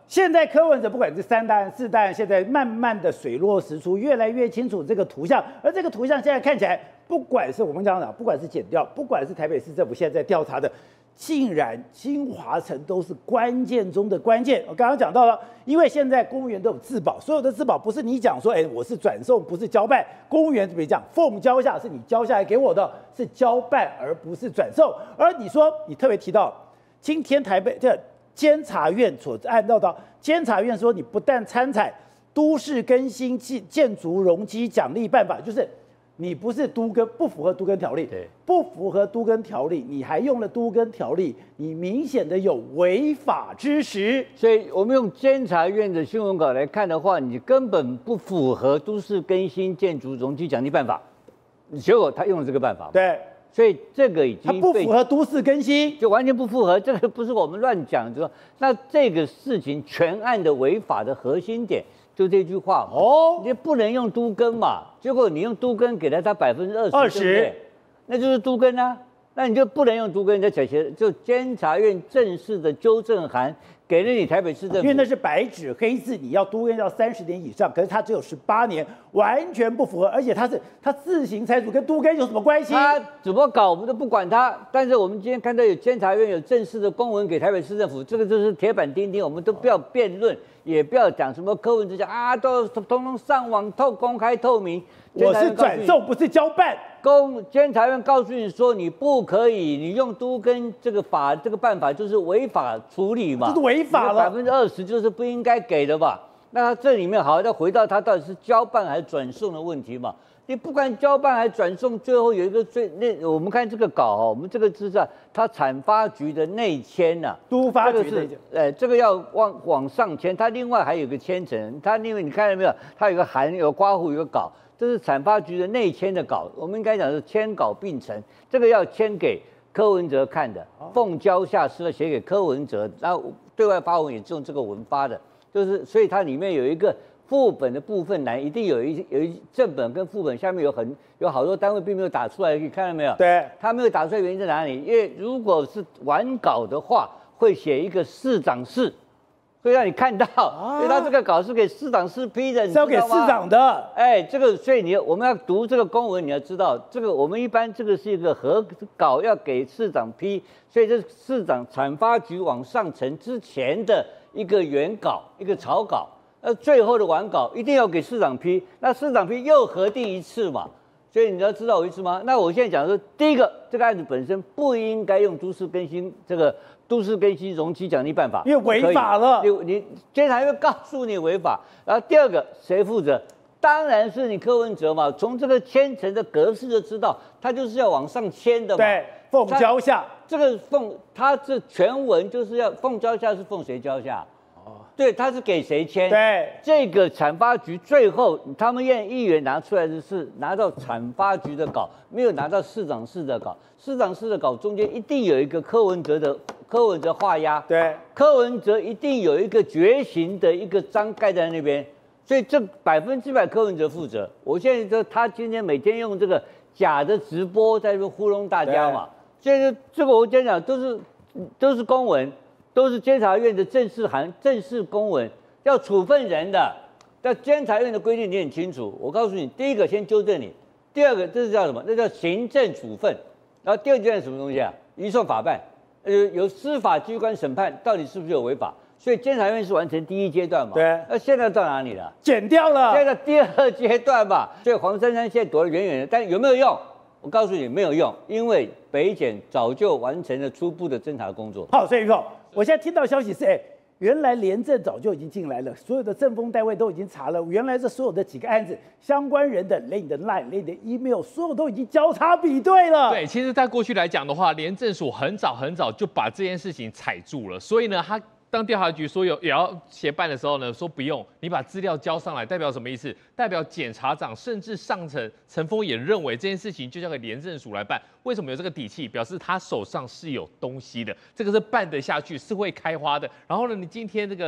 现在柯文哲不管是3大案、4大案，现在慢慢的水落石出，越来越清楚这个图像。而这个图像现在看起来，不管是我们讲，不管是检调，不管是台北市政府现在在调查的，竟然金华城都是关键中的关键。我刚刚讲到了，因为现在公务员都有自保，所有的自保不是你讲说，我是转送，不是交办。公务员怎么讲？奉交下是你交下来给我的，是交办而不是转送。而你说你特别提到，今天台北这监察院所按照到，监察院说你不但参采都市更新建筑容积奖励办法，就是你不是不符合都更条例，不符合都更条例，你还用了都更条例，你明显的有违法之实。 所以我们用监察院的新闻稿来看的话，你根本不符合都市更新建筑容积奖励办法，结果他用了这个办法， 对。所以这个已经它不符合都市更新， 就完全不符合。这个不是我们乱讲，就说那这个事情全案的违法的核心点就这句话哦，你不能用都更嘛，结果你用都更给了他20%，那就是都更啊，那你就不能用都更，就监察院正式的纠正函给了你台北市政府， 因为那是白纸黑字，你要都更要30年以上，可是他只有18年，完全不符合，而且他自行拆除，跟都更有什么关系？ 他怎么搞我们都不管他，但是我们今天看到有监察院有正式的公文给台北市政府，这个就是铁板钉钉，我们都不要辩论，也不要讲什么柯文哲讲啊，都通通上网公开透明。 我是转送，不是交办。 监察院告诉你说你不可以，你用都更这个办法就是违法处理嘛， 这是违法了 ，20%就是不应该给的吧？那他这里面好，再回到他到底是交办还是转送的问题嘛？你不管交办还是转送，最后有一个我们看这个稿我们这个是他产发局的内签呐， 都发局的，这个要往上签，他另外还有一个签呈，他因为你看到没有，他有个函，有刮胡，有个稿。这是产发局的内签的稿，我们应该讲是签稿并成，这个要签给柯文哲看的，奉交下是要写给柯文哲，然后对外发文也是用这个文发的，就是所以它里面有一个副本的部分栏，一定有一正本跟副本下面有好多单位并没有打出来，你看到没有？ 对， 他没有打出来原因在哪里？因为如果是完稿的话，会写一个市长室。会让你看到，因为他这个稿是给市长室批的， 是要给市长的。 这个所以我们要读这个公文，你要知道，这个我们一般这个是一个合稿要给市长批，所以这是市长产发局往上呈之前的一个原稿，一个草稿，最后的完稿一定要给市长批，那市长批又核定一次嘛。所以你要知道我意思吗？那我现在讲说，第一个，这个案子本身不应该用都市更新容积奖励办法， 因为违法了。 你监察院告诉你违法。然后第二个，谁负责？当然是你柯文哲嘛。从这个签呈的格式就知道，他就是要往上签的嘛。 对，奉交下。 这个他这全文就是要奉交下，是奉谁交下？对，他是给谁签？ 对， 这个产发局最后他们议员拿出来的是拿到产发局的稿，没有拿到市长室的稿。市长室的稿中间一定有一个柯文哲画押， 对， 柯文哲一定有一个觉醒的一个章盖在那边，所以这100%柯文哲负责。我现在说他今天每天用这个假的直播在这糊弄大家嘛，所以这个我跟你讲都是公文。都是监察院的正式公文，要处分人的。但监察院的规定你很清楚，我告诉你，第一个先纠正你，第二个这是叫什么？那叫行政处分。然后第二件什么东西啊？移送法办，由司法机关审判到底是不是有违法。所以监察院是完成第一阶段嘛？ 对。 那现在到哪里了？ 剪掉了。 现在第二阶段嘛。所以黄珊珊现在躲得远远的，但有没有用？我告诉你没有用，因为北检早就完成了初步的侦查工作。 好，所以说我现在听到消息是，原来廉政早就已经进来了，所有的政风单位都已经查了，原来这所有的几个案子相关人的连你的 LINE、连你的 email， 所有都已经交叉比对了。 对，其实，在过去来讲的话，廉政署很早就把这件事情踩住了，所以呢，他当调查局说也要协办的时候呢，说不用，你把资料交上来，代表什么意思？代表检察长甚至上层陈峰也认为这件事情就交给廉政署来办。为什么有这个底气？表示他手上是有东西的，这个是办得下去，是会开花的。然后呢，你今天这个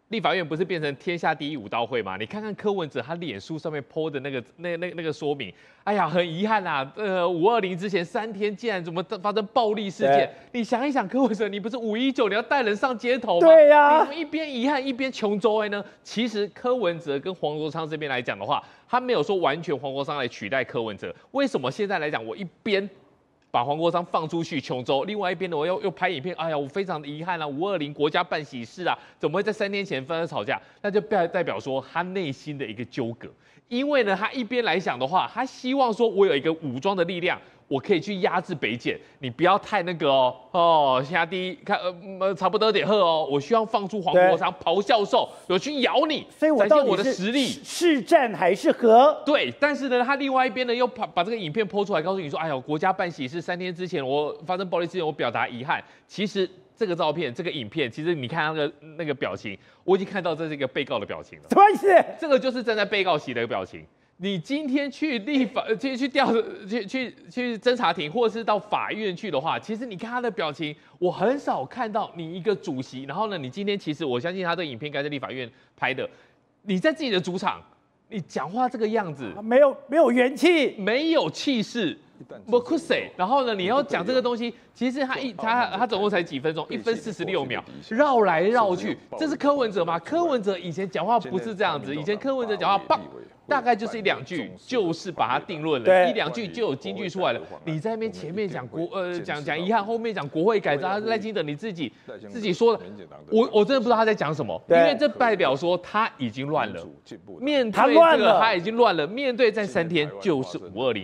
立法院不是变成天下第一武道会吗？你看看柯文哲他脸书上面 po 的那个说明，哎呀，很遗憾啊，520之前3天竟然怎么发生暴力事件？你想一想，柯文哲，你不是519你要带人上街头吗？ 对呀， 你怎么一边遗憾一边穷周围呢？其实柯文哲跟黄国昌这边来讲的话，他没有说完全黄国昌来取代柯文哲。为什么现在来讲，我一边把黄国昌放出去琼州，另外一边呢，我又拍影片，哎呀，我非常的遗憾啊，520国家办喜事啊，怎么会在3天前发生吵架？那就代表说他内心的一个纠葛，因为呢，他一边来讲的话，他希望说我有一个武装的力量，我可以去压制北检，你不要太那个现在第一看差不多点喝哦，我需要放出黄国昌咆哮兽，我去咬你， 所以我展现我的实力， 是战还是和？ 对，但是呢，他另外一边呢又把这个影片播出来，告诉你说，哎呦，国家办喜事3天之前我发生暴力事件，我表达遗憾。其实这个照片、这个影片，其实你看那个表情，我已经看到这是一个被告的表情了。 什么意思？ 这个就是站在被告席的表情。你今天去去侦查庭，或者是到法院去的话，其实你看他的表情，我很少看到你一个主席，然后呢，你今天其实我相信他这个影片应该在立法院拍的，你在自己的主场，你讲话这个样子， 没有元气， 没有气势。不酷谁？然后呢？你要讲这个东西，其实他总共才几分钟，1分46秒，绕来绕去。这是柯文哲吗？柯文哲以前讲话不是这样子，以前柯文哲讲话棒。大概就是1-2句，就是把它定论了，1-2句就有金句出来了。你在那边前面讲讲遗憾，后面讲国会改造，赖清德你自己说的，我真的不知道他在讲什么，因为这代表说他已经乱了，面对这个他已经乱了，面对在3天就是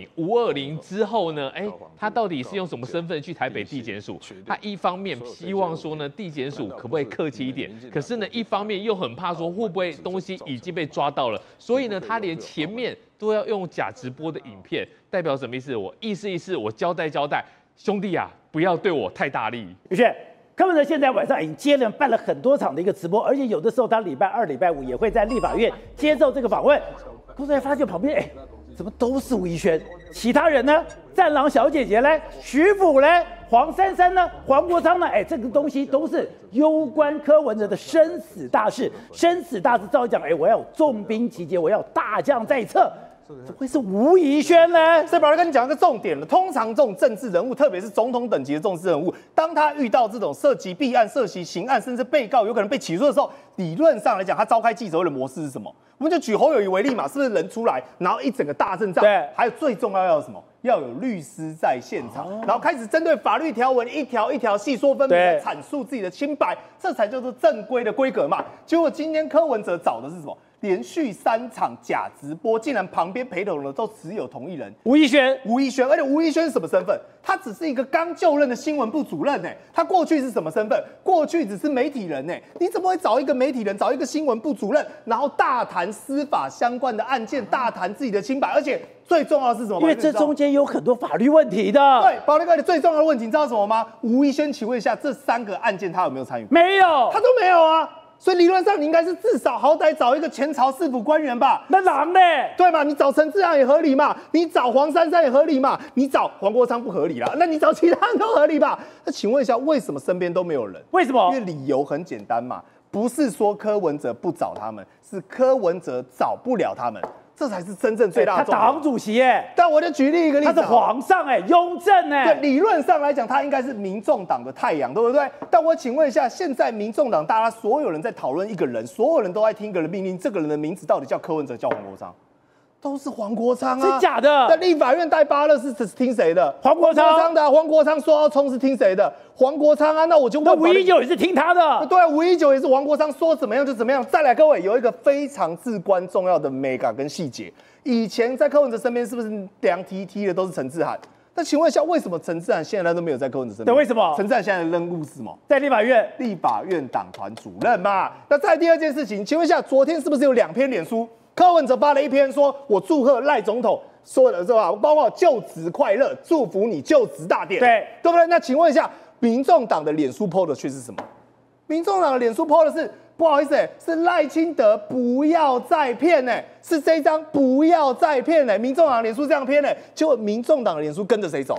520之后呢，他到底是用什么身份去台北地检署？他一方面希望说呢，地检署可不可以客气一点，可是呢，一方面又很怕说会不会东西已经被抓到了，所以呢，他连前面都要用假直播的影片，代表什么意思？我意思意思，我交代，兄弟啊，不要对我太大力。 于是柯文哲现在晚上已经接连办了很多场的一个直播，而且有的时候他礼拜2、礼拜5也会在立法院接受这个访问。柯文哲发现旁边，怎么都是吴怡萱？其他人呢？战狼小姐姐嘞？徐府嘞？黄珊珊呢？黄国昌呢？这个东西都是攸关柯文哲的生死大事。生死大事，照理讲，我要有重兵集结，我要有大将在侧。怎么会是吴怡萱呢？ 所以宝来跟你讲一个重点了。通常这种政治人物，特别是总统等级的政治人物，当他遇到这种涉及弊案、涉及刑案，甚至被告有可能被起诉的时候，理论上来讲，他召开记者会的模式是什么？我们就举侯友宜为例嘛，是不是人出来，然后一整个大阵仗？ 对。 还有最重要要什么？要有律师在现场，然后开始针对法律条文一条一条细说分明的阐述自己的清白，这才叫做正规的规格嘛。结果今天柯文哲找的是什么？连续3场假直播，竟然旁边陪同的都只有同一人吴怡萱， 而且吴怡萱是什么身份？他只是一个刚就任的新闻部主任他过去是什么身份？过去只是媒体人你怎么会找一个媒体人，找一个新闻部主任，然后大谈司法相关的案件，大谈自己的清白，而且最重要的是什么？ 因为这中间有很多法律问题的。 对，宝力哥，最重要的问题你知道什么吗？吴怡萱，请问一下，这3个案件他有没有参与？ 没有， 他都没有啊。所以理论上你应该是至少好歹找一个前朝市府官员吧？ 那狼呢？ 对嘛？你找陈志昂也合理嘛？你找黄珊珊也合理嘛？你找黄国昌不合理啦？那你找其他人都合理吧？那请问一下，为什么身边都没有人？ 为什么？ 因为理由很简单嘛，不是说柯文哲不找他们，是柯文哲找不了他们。这才是真正最大的重点。 他党主席但我就举例一个例子， 他是皇上雍正对，理论上来讲，他应该是民众党的太阳，对不对？但我请问一下，现在民众党大家所有人在讨论一个人，所有人都在听一个人命令，这个人的名字到底叫柯文哲，叫黄国昌？都是黄国昌啊， 是假的。 那立法院带巴勒是听谁的？黄国昌的。黄国昌说要冲是听谁的？黄国昌啊。那我就问， 那519也是听他的。 对，519也是黄国昌说怎么样就怎么样。再来，各位有一个非常至关重要的 mega 跟细节，以前在柯文哲身边是不是量 TT 的都是陈志涵？那请问一下，为什么陈志涵现在都没有在柯文哲身边？ 对，为什么？ 陈志涵现在的任务是什么？ 在立法院党团主任嘛。那再来第二件事情，请问一下，昨天是不是有2篇脸书？柯文哲发了一篇说，我祝贺赖总统说的是吧？包括就职快乐，祝福你就职大典， 对不对？那请问一下，民众党的脸书 PO 的却是什么？民众党的脸书 PO 的是，不好意思，是赖清德不要再骗是这一张不要再骗民众党的脸书这样骗结果民众党的脸书跟着谁走？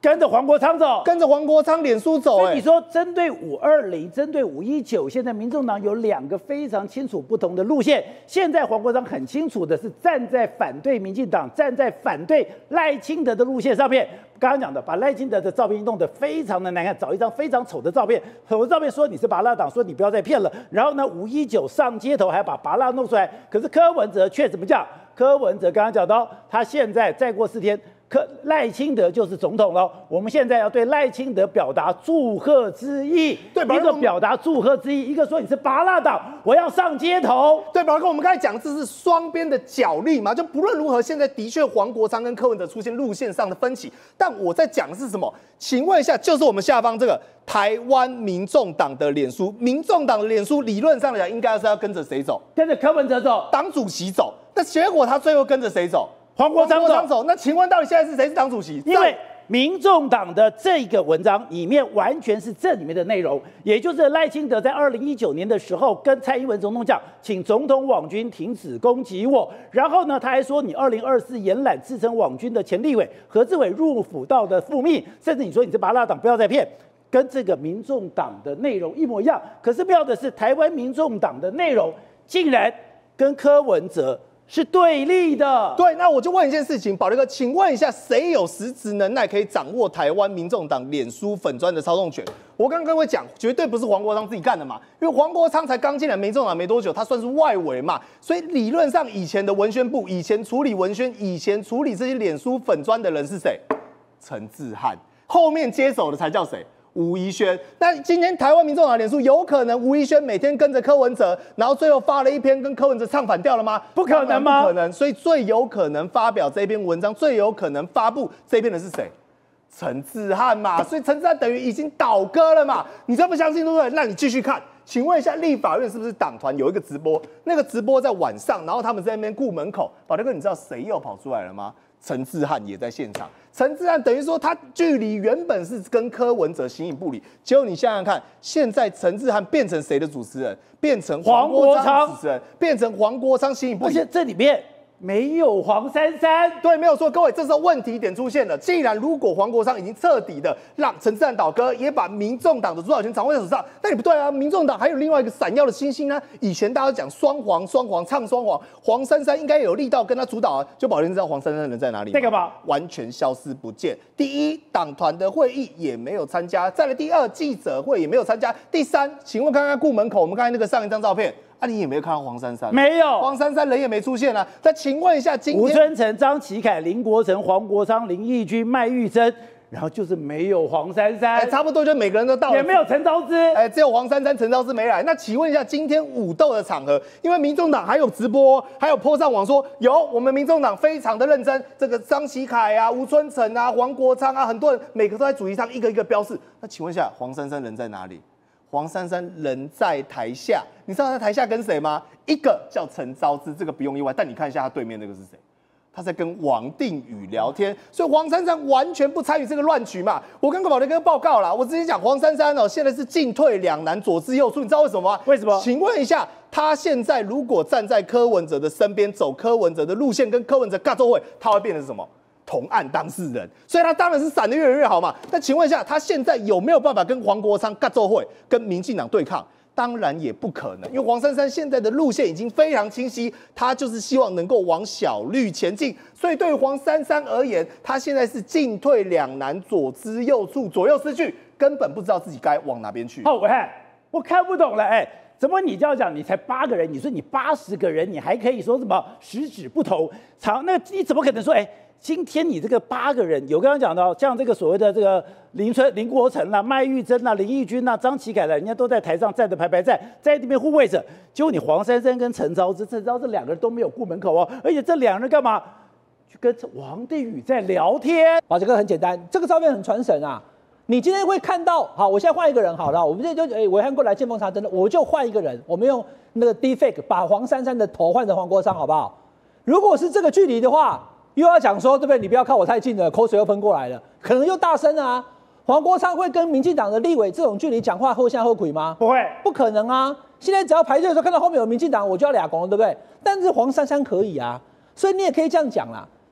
跟着黄国昌走， 跟着黄国昌脸书走。 所以你说针对520，针对519，现在民众党有2个非常清楚不同的路线。现在黄国昌很清楚的是站在反对民进党、站在反对赖清德的路线上面。刚刚讲的，把赖清德的照片弄得非常的难看，找一张非常丑的照片，丑的照片说你是拔蜡党，说你不要再骗了。然后呢，519上街头还把拔蜡弄出来。可是柯文哲却怎么讲？柯文哲刚刚讲到，他现在再过4天。赖清德就是总统了，我们现在要对赖清德表达祝贺之意。 对， 一个表达祝贺之意，一个说你是拔蜡党，我要上街头。 对，宝哥，我们刚才讲这是双边的角力嘛，就不论如何，现在的确黄国昌跟柯文哲出现路线上的分歧。但我在讲的是什么？请问一下，就是我们下方这个台湾民众党的脸书，民众党的脸书理论上来讲，应该是要跟着谁走？ 跟着柯文哲走， 党主席走。那结果他最后跟着谁走？ 黄国昌走。 那请问到底现在是谁是党主席？ 因为民众党的这个文章里面完全是这里面的内容，也就是赖清德在2019年的时候跟蔡英文总统讲，请总统网军停止攻击我。然后呢，他还说你2024延揽自称网军的前立委何志伟入辅道的复命，甚至你说你是拔蜡党，不要再骗。跟这个民众党的内容一模一样。可是妙的是，台湾民众党的内容竟然跟柯文哲是对立的。 对，那我就问一件事情，宝力哥，请问一下，谁有实质能耐可以掌握台湾民众党脸书粉专的操纵权？我刚刚跟各位讲，绝对不是黄国昌自己干的嘛，因为黄国昌才刚进来民众党没多久，他算是外围嘛，所以理论上以前的文宣部，以前处理文宣，以前处理这些脸书粉专的人是谁？陈志汉，后面接手的才叫谁？吴怡萱。那今天台湾民众党脸书有可能吴怡萱每天跟着柯文哲，然后最后发了一篇跟柯文哲唱反调了吗？ 不可能吗？ 不可能。所以最有可能发表这篇文章，最有可能发布这篇的是谁？陈志汉嘛。所以陈志汉等于已经倒戈了嘛。你真不相信对不对？那你继续看。请问一下，立法院是不是党团有一个直播？那个直播在晚上，然后他们在那边顾门口。宝大哥，你知道谁又跑出来了吗？陈志汉也在现场。陈志汉等于说他距离原本是跟柯文哲形影不离，结果你想想看，现在陈志汉变成谁的主持人？变成黄国昌主持人，变成黄国昌形影不离。 而且这里面没有黄珊珊。 对，没有错。各位，这时候问题点出现了。既然如果黄国昌已经彻底的让陈志汉倒戈，也把民众党的主导权掌握在手上，那也不对啊。民众党还有另外一个闪耀的星星呢。以前大家讲双黄，唱双黄，黄珊珊应该有力道跟他主导啊。就宝莲知道黄珊珊人在哪里吗？ 这个吧， 完全消失不见。第一，党团的会议也没有参加；再来，第二，记者会也没有参加；第三，请问看看顾门口，我们刚才那个上一张照片。啊，你也没有看到黄珊珊， 没有， 黄珊珊人也没出现啊。那请问一下，今天吴尊成、张启凯、林国成、黄国昌、林义君、麦玉珍，然后就是没有黄珊珊， 差不多就每个人都到了， 也没有陈昭姿， 只有黄珊珊、陈昭姿没来。那请问一下，今天武斗的场合，因为民众党还有直播，还有po上网说有我们民众党非常的认真，这个张启凯啊、吴尊成啊、黄国昌啊，很多人每个都在主席上一个一个标示。那请问一下，黄珊珊人在哪里？黄珊珊人在台下，你知道他台下跟谁吗？一个叫陈昭姿，这个不用意外。但你看一下他对面那个是谁？他在跟王定宇聊天，所以黄珊珊完全不参与这个乱局嘛。我跟宝莲哥报告啦，我之前讲黄珊珊哦，现在是进退两难，左支右绌，你知道为什么吗？ 为什么？ 请问一下，他现在如果站在柯文哲的身边，走柯文哲的路线，跟柯文哲尬奏会，他会变成什么？同案当事人，所以他当然是闪得越来越好嘛。但请问一下，他现在有没有办法跟黄国昌尬奏会，跟民进党对抗？当然也不可能，因为黄珊珊现在的路线已经非常清晰，他就是希望能够往小绿前进。所以对于黄珊珊而言，他现在是进退两难，左支右绌，左右失据，根本不知道自己该往哪边去。 好，我看不懂了，怎么你这样讲？你才8个人，你说你80个人，你还可以说什么十指不同？那你怎么可能说今天你这个8个人，有刚刚讲到，像这个所谓的这个林国成啦、麦玉珍啦、林义君啦、张启凯啦，人家都在台上站着排站，在那边护卫着。结果你黄珊珊跟陈昭姿2个人都没有顾门口哦，而且这2人干嘛？去跟王定宇在聊天。 这个很简单，这个照片很传神啊。你今天会看到，好，我现在换一个人好了，我们现在就伟汉过来见缝插针的，我就换一个人，我们用那个 deepfake 把黄珊珊的头换成黄国昌，好不好？如果是这个距离的话，又要讲说，对不对？你不要靠我太近了，口水又喷过来了，可能又大声啊。黄国昌会跟民进党的立委这种距离讲话后下后鬼吗？ 不会， 不可能啊！现在只要排队的时候看到后面有民进党，我就要俩拱了，对不对？但是黄珊珊可以啊，所以你也可以这样讲啦。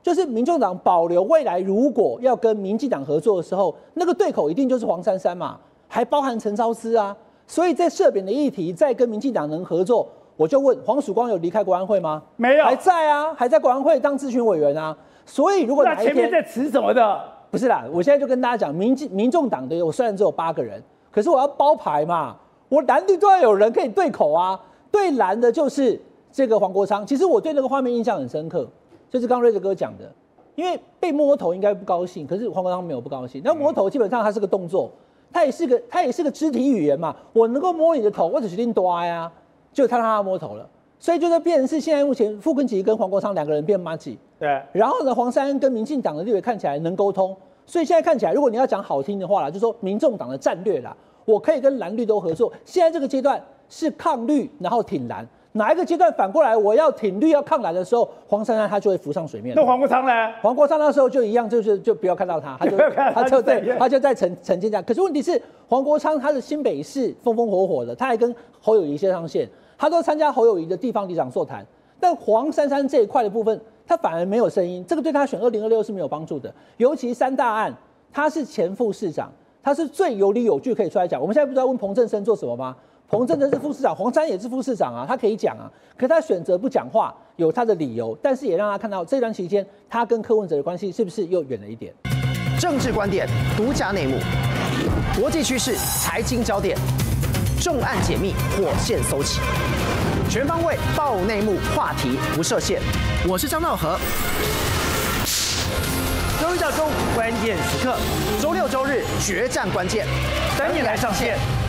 就是民众党保留未来如果要跟民进党合作的时候，那个对口一定就是黄珊珊嘛，还包含陈超斯啊。所以在社扁的议题，在跟民进党能合作，我就问黄曙光有离开国安会吗？ 没有， 还在啊，还在国安会当咨询委员啊。所以如果哪一天前面在迟什么的？ 不是啦，我现在就跟大家讲，民众党的我虽然只有8个人，可是我要包牌嘛，我蓝绿都要有人可以对口啊。对蓝的就是这个黄国昌，其实我对那个画面印象很深刻，就是刚瑞德哥讲的，因为被摸头应该不高兴，可是黄国昌没有不高兴。那摸头基本上它是个动作，它也是个肢体语言嘛，我能够摸你的头，我只决定抓呀，就他让他摸头了。所以就变成是现在目前傅昆萁跟黄国昌2个人变麻吉， 对。 然后呢，黄珊珊跟民进党的立委看起来能沟通，所以现在看起来，如果你要讲好听的话啦，就说民众党的战略啦，我可以跟蓝绿都合作。现在这个阶段是抗绿，然后挺蓝。哪一个阶段反过来我要挺绿要抗蓝的时候，黄珊珊他就会浮上水面。 那黄国昌呢？ 黄国昌那时候就一样，就不要看到他，他就在沉浸这样。可是问题是，黄国昌他是新北市风风火火的，他还跟侯友宜接上线。他都参加侯友宜的地方里长座谈，但黄珊珊这一块的部分，他反而没有声音，这个对他选2026是没有帮助的。尤其3大案，他是前副市长，他是最有理有据可以出来讲。我们现在不知道问彭正生做什么吗？彭正生是副市长，黄珊也是副市长啊，他可以讲啊，可他选择不讲话，有他的理由，但是也让他看到这段期间他跟柯文哲的关系是不是又远了一点。 政治观点、独家内幕、国际趋势、财经焦点。重案解密，火线搜起，全方位爆内幕，话题不设限。我是张道和。周一到周五关键时刻，周六周日决战关键，等你来上线。